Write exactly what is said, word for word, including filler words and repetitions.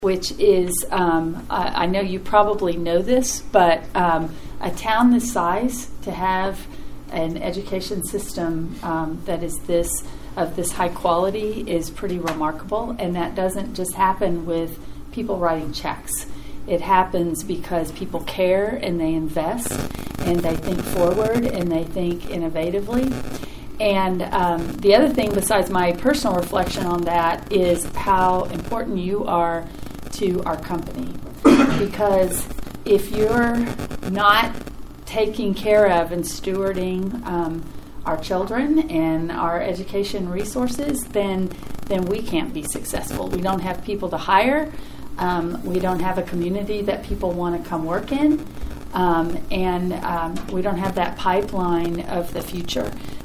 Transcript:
which is, um, I, I know you probably know this, but um, a town this size to have an education system um, that is this of this high quality is pretty remarkable, and that doesn't just happen with people writing checks. It happens because people care and they invest and they think forward and they think innovatively. And um, the other thing besides my personal reflection on that is how important you are to our company. Because if you're not taking care of and stewarding um, our children and our education resources, then then we can't be successful. We don't have people to hire. Um, we don't have a community that people want to come work in. Um, and um, we don't have that pipeline of the future.